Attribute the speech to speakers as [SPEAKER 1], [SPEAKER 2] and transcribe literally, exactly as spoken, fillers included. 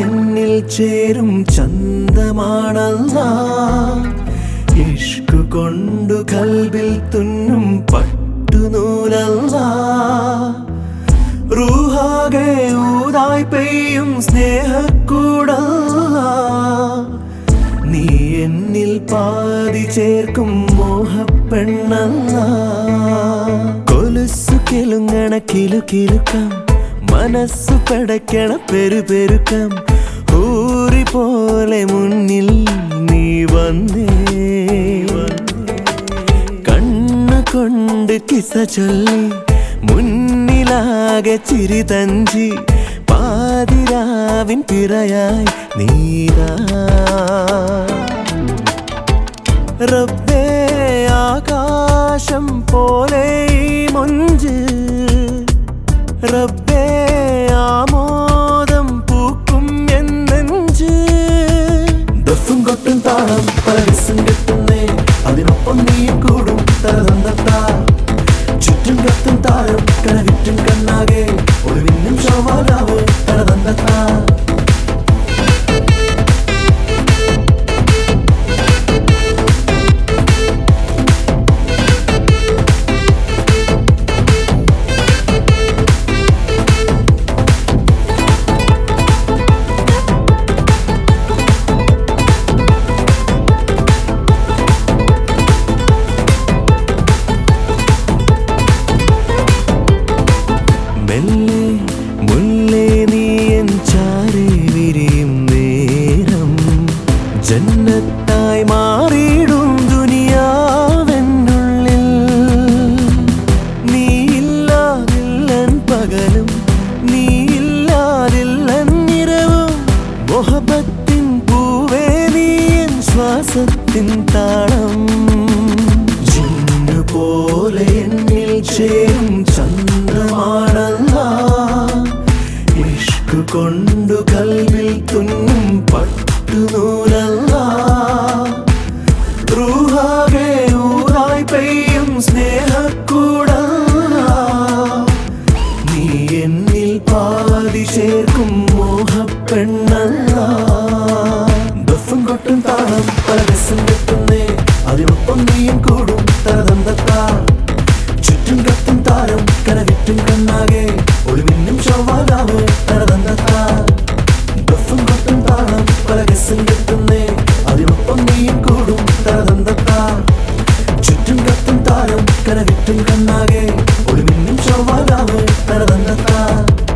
[SPEAKER 1] എന്നിൽ ചേരും ചന്തമാണല്ലാ ഇഷ്ക് കൊണ്ടു കൽബിൽ തുന്നും പട്ടുനൂലല്ലാ റൂഹാകെ ഊതായി പെയ്യും സ്നേഹക്കൂടല്ലാ നീ എന്നിൽ പാതി ചേർക്കും മോഹപ്പെണ്ണല്ലാ കൊലുസു കിലുങ്ങണ കിലു കിലുക്കം മനസ്സു പടയ്ക്കണ പെരുപെരുക്കം ഊറി പോലെ മുന്നിൽ നീ വന്നേ കണ്ണു കൊണ്ട് കിസ ചൊല്ലി മുന്നിലാകെ ചിരി തഞ്ചി പാതിരാവിൻ പിറയായി നീതാ റബ്ബേ ആകാശം പോലെ ഈ മൊഞ്ച് റബ്ബേ ആമോദം പൂക്കും എന്നെഞ്ച് ദഫും കൊട്ടും താളം പരസ്യം കെട്ടുന്നേ അതിനൊപ്പം നീ കൂടും തരതന്തത്താ ചുറ്റും കത്തും താരം കനവിറ്റും കണ്ണാകെ ഒരു മിന്നും ശോഭാലാവ് തരതന്തത്താ മെല്ലെ മുല്ലേ നീ എൻ ചാരെ വിരിയും നേരം ജന്നത്തായി മാറിയിടും ദുനിയാവെന്നുള്ളിൽ നീയില്ലാതില്ലൻ പകലും നീയില്ലാതില്ലൻ നിറവും മൊഹബത്തിൻ പൂവേ നീ എൻ ശ്വാസത്തിൻ താളം ജിന്നു പോലെ എന്നിൽ ചേരും ചന്ദ്രമാണല്ലാ ഇഷ്ക് കൊണ്ടു കൽബിൽ തുന്നും പട്ടുനൂലല്ലാ റൂഹാകെ ഊതായി പെയ്യും സ്നേഹക്കൂടല്ലാ നീ എന്നിൽ പാതി ചേർക്കും മോഹപ്പെണ്ണല്ലാ ദഫും കൊട്ടും താളം പരസ്യം കെട്ടുന്നേ അതിനൊപ്പം നീയും കൂടും തരതന്തത്താ ചുറ്റും കത്തും താരം കനവിറ്റും കണ്ണാകെ ഒരു മിന്നും ശോഭാലാവ് തരതന്തത്താ ദഫും കൊട്ടും താളം പരസ്യം കെട്ടുന്നേ അതിനൊപ്പം നീയും കൂടും തരതന്തത്താ ചുറ്റും കത്തും താരം കനവിറ്റും കണ്ണാകെ ഒരു മിന്നും ശോഭാലാവ് തരതന്തത്താ